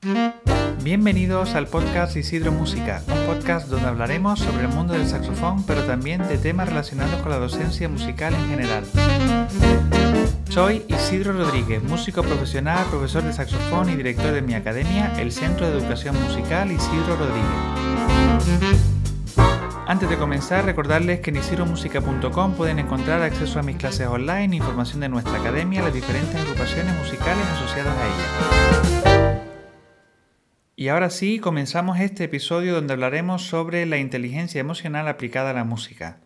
Bienvenidos al podcast Isidro Música, un podcast donde hablaremos sobre el mundo del saxofón, pero también de temas relacionados con la docencia musical en general. Soy Isidro Rodríguez, músico profesional, profesor de saxofón y director de mi academia, el Centro de Educación Musical Isidro Rodríguez. Antes de comenzar, recordarles que en isidromusica.com pueden encontrar acceso a mis clases online, información de nuestra academia, las diferentes agrupaciones musicales asociadas a ella. Y ahora sí, comenzamos este episodio donde hablaremos sobre la inteligencia emocional aplicada a la música.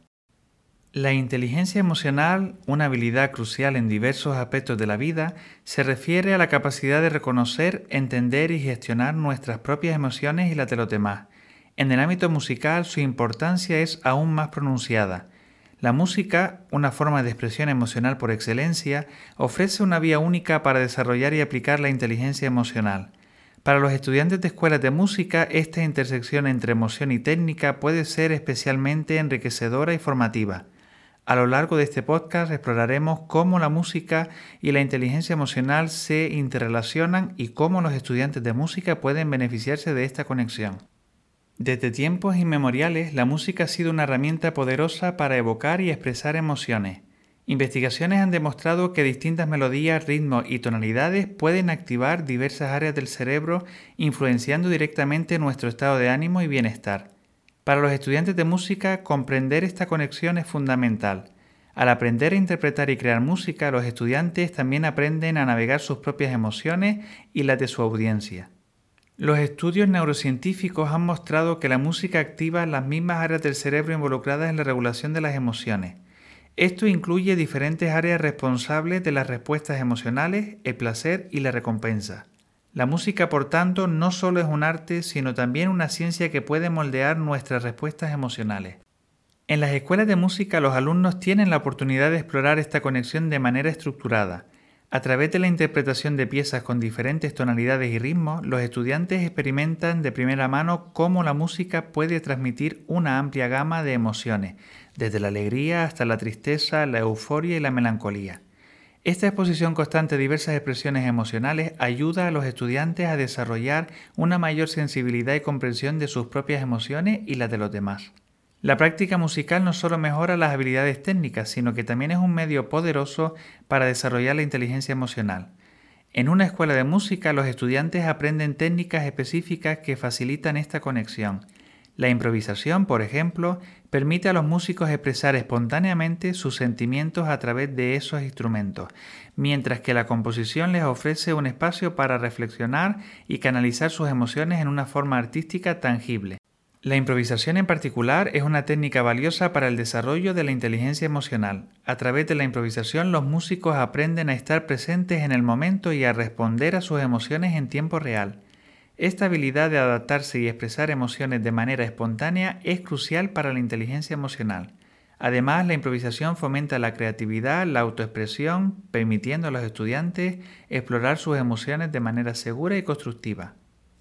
La inteligencia emocional, una habilidad crucial en diversos aspectos de la vida, se refiere a la capacidad de reconocer, entender y gestionar nuestras propias emociones y las de los demás. En el ámbito musical, su importancia es aún más pronunciada. La música, una forma de expresión emocional por excelencia, ofrece una vía única para desarrollar y aplicar la inteligencia emocional. Para los estudiantes de escuelas de música, esta intersección entre emoción y técnica puede ser especialmente enriquecedora y formativa. A lo largo de este podcast exploraremos cómo la música y la inteligencia emocional se interrelacionan y cómo los estudiantes de música pueden beneficiarse de esta conexión. Desde tiempos inmemoriales, la música ha sido una herramienta poderosa para evocar y expresar emociones. Investigaciones han demostrado que distintas melodías, ritmos y tonalidades pueden activar diversas áreas del cerebro, influenciando directamente nuestro estado de ánimo y bienestar. Para los estudiantes de música, comprender esta conexión es fundamental. Al aprender a interpretar y crear música, los estudiantes también aprenden a navegar sus propias emociones y las de su audiencia. Los estudios neurocientíficos han mostrado que la música activa las mismas áreas del cerebro involucradas en la regulación de las emociones. Esto incluye diferentes áreas responsables de las respuestas emocionales, el placer y la recompensa. La música, por tanto, no solo es un arte, sino también una ciencia que puede moldear nuestras respuestas emocionales. En las escuelas de música, los alumnos tienen la oportunidad de explorar esta conexión de manera estructurada. A través de la interpretación de piezas con diferentes tonalidades y ritmos, los estudiantes experimentan de primera mano cómo la música puede transmitir una amplia gama de emociones, desde la alegría hasta la tristeza, la euforia y la melancolía. Esta exposición constante a diversas expresiones emocionales ayuda a los estudiantes a desarrollar una mayor sensibilidad y comprensión de sus propias emociones y las de los demás. La práctica musical no solo mejora las habilidades técnicas, sino que también es un medio poderoso para desarrollar la inteligencia emocional. En una escuela de música, los estudiantes aprenden técnicas específicas que facilitan esta conexión. La improvisación, por ejemplo, permite a los músicos expresar espontáneamente sus sentimientos a través de esos instrumentos, mientras que la composición les ofrece un espacio para reflexionar y canalizar sus emociones en una forma artística tangible. La improvisación en particular es una técnica valiosa para el desarrollo de la inteligencia emocional. A través de la improvisación, los músicos aprenden a estar presentes en el momento y a responder a sus emociones en tiempo real. Esta habilidad de adaptarse y expresar emociones de manera espontánea es crucial para la inteligencia emocional. Además, la improvisación fomenta la creatividad, la autoexpresión, permitiendo a los estudiantes explorar sus emociones de manera segura y constructiva.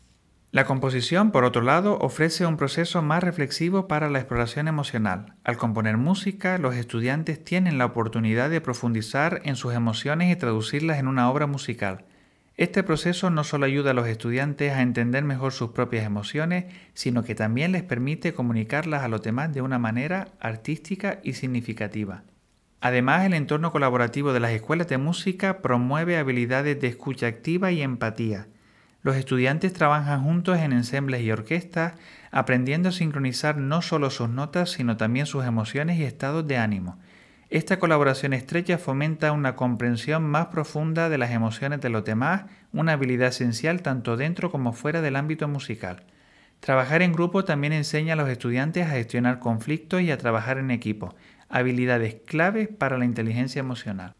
La composición, por otro lado, ofrece un proceso más reflexivo para la exploración emocional. Al componer música, los estudiantes tienen la oportunidad de profundizar en sus emociones y traducirlas en una obra musical. Este proceso no solo ayuda a los estudiantes a entender mejor sus propias emociones, sino que también les permite comunicarlas a los demás de una manera artística y significativa. Además, el entorno colaborativo de las escuelas de música promueve habilidades de escucha activa y empatía. Los estudiantes trabajan juntos en ensembles y orquestas, aprendiendo a sincronizar no solo sus notas, sino también sus emociones y estados de ánimo. Esta colaboración estrecha fomenta una comprensión más profunda de las emociones de los demás, una habilidad esencial tanto dentro como fuera del ámbito musical. Trabajar en grupo también enseña a los estudiantes a gestionar conflictos y a trabajar en equipo, habilidades claves para la inteligencia emocional.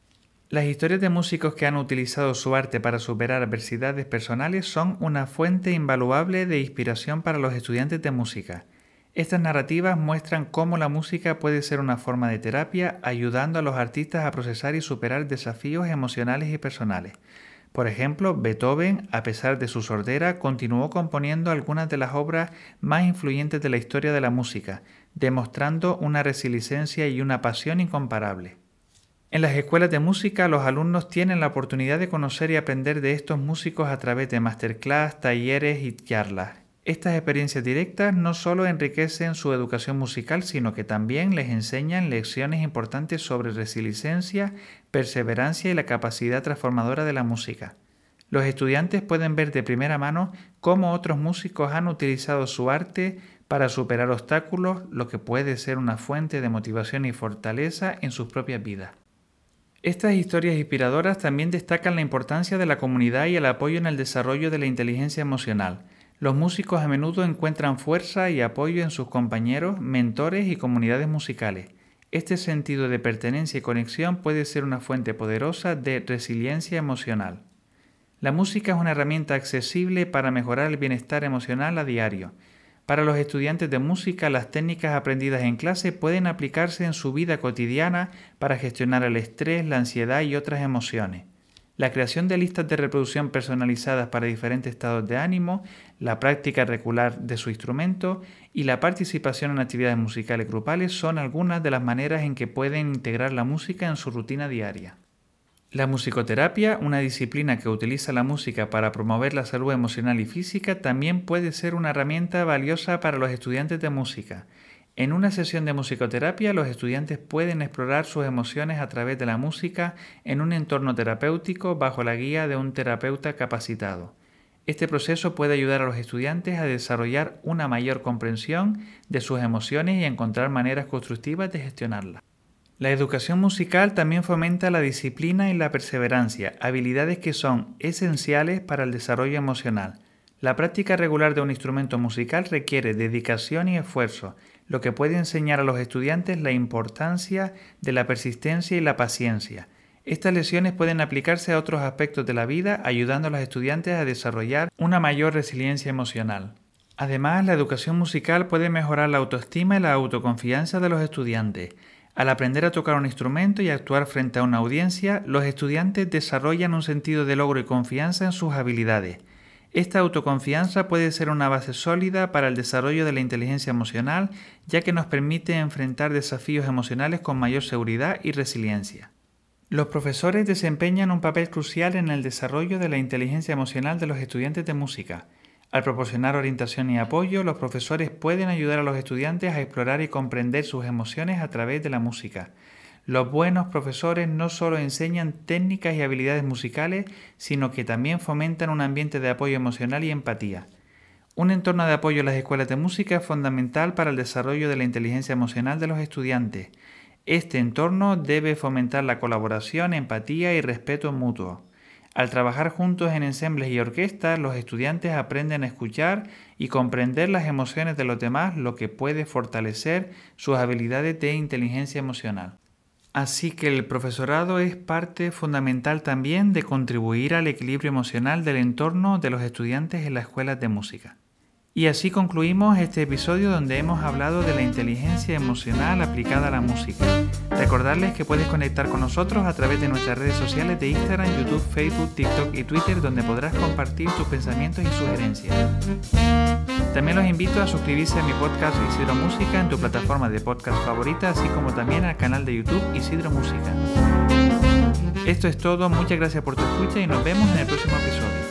Las historias de músicos que han utilizado su arte para superar adversidades personales son una fuente invaluable de inspiración para los estudiantes de música. Estas narrativas muestran cómo la música puede ser una forma de terapia, ayudando a los artistas a procesar y superar desafíos emocionales y personales. Por ejemplo, Beethoven, a pesar de su sordera, continuó componiendo algunas de las obras más influyentes de la historia de la música, demostrando una resiliencia y una pasión incomparables. En las escuelas de música, los alumnos tienen la oportunidad de conocer y aprender de estos músicos a través de masterclass, talleres y charlas. Estas experiencias directas no solo enriquecen su educación musical, sino que también les enseñan lecciones importantes sobre resiliencia, perseverancia y la capacidad transformadora de la música. Los estudiantes pueden ver de primera mano cómo otros músicos han utilizado su arte para superar obstáculos, lo que puede ser una fuente de motivación y fortaleza en sus propias vidas. Estas historias inspiradoras también destacan la importancia de la comunidad y el apoyo en el desarrollo de la inteligencia emocional. Los músicos a menudo encuentran fuerza y apoyo en sus compañeros, mentores y comunidades musicales. Este sentido de pertenencia y conexión puede ser una fuente poderosa de resiliencia emocional. La música es una herramienta accesible para mejorar el bienestar emocional a diario. Para los estudiantes de música, las técnicas aprendidas en clase pueden aplicarse en su vida cotidiana para gestionar el estrés, la ansiedad y otras emociones. La creación de listas de reproducción personalizadas para diferentes estados de ánimo, la práctica regular de su instrumento y la participación en actividades musicales grupales son algunas de las maneras en que pueden integrar la música en su rutina diaria. La musicoterapia, una disciplina que utiliza la música para promover la salud emocional y física, también puede ser una herramienta valiosa para los estudiantes de música. En una sesión de musicoterapia, los estudiantes pueden explorar sus emociones a través de la música en un entorno terapéutico bajo la guía de un terapeuta capacitado. Este proceso puede ayudar a los estudiantes a desarrollar una mayor comprensión de sus emociones y a encontrar maneras constructivas de gestionarlas. La educación musical también fomenta la disciplina y la perseverancia, habilidades que son esenciales para el desarrollo emocional. La práctica regular de un instrumento musical requiere dedicación y esfuerzo, lo que puede enseñar a los estudiantes la importancia de la persistencia y la paciencia. Estas lecciones pueden aplicarse a otros aspectos de la vida, ayudando a los estudiantes a desarrollar una mayor resiliencia emocional. Además, la educación musical puede mejorar la autoestima y la autoconfianza de los estudiantes. Al aprender a tocar un instrumento y actuar frente a una audiencia, los estudiantes desarrollan un sentido de logro y confianza en sus habilidades. Esta autoconfianza puede ser una base sólida para el desarrollo de la inteligencia emocional, ya que nos permite enfrentar desafíos emocionales con mayor seguridad y resiliencia. Los profesores desempeñan un papel crucial en el desarrollo de la inteligencia emocional de los estudiantes de música. Al proporcionar orientación y apoyo, los profesores pueden ayudar a los estudiantes a explorar y comprender sus emociones a través de la música. Los buenos profesores no solo enseñan técnicas y habilidades musicales, sino que también fomentan un ambiente de apoyo emocional y empatía. Un entorno de apoyo en las escuelas de música es fundamental para el desarrollo de la inteligencia emocional de los estudiantes. Este entorno debe fomentar la colaboración, empatía y respeto mutuo. Al trabajar juntos en ensambles y orquestas, los estudiantes aprenden a escuchar y comprender las emociones de los demás, lo que puede fortalecer sus habilidades de inteligencia emocional. Así que el profesorado es parte fundamental también de contribuir al equilibrio emocional del entorno de los estudiantes en las escuelas de música. Y así concluimos este episodio donde hemos hablado de la inteligencia emocional aplicada a la música. Recordarles que puedes conectar con nosotros a través de nuestras redes sociales de Instagram, YouTube, Facebook, TikTok y Twitter, donde podrás compartir tus pensamientos y sugerencias. También los invito a suscribirse a mi podcast Isidro Música en tu plataforma de podcast favorita, así como también al canal de YouTube Isidro Música. Esto es todo, muchas gracias por tu escucha y nos vemos en el próximo episodio.